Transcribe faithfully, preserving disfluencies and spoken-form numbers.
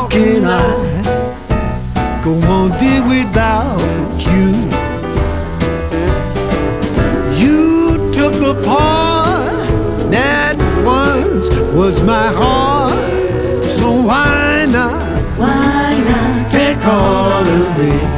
how can I go on dear without you? You took the part that once was my heart, so why not, Why not take all away?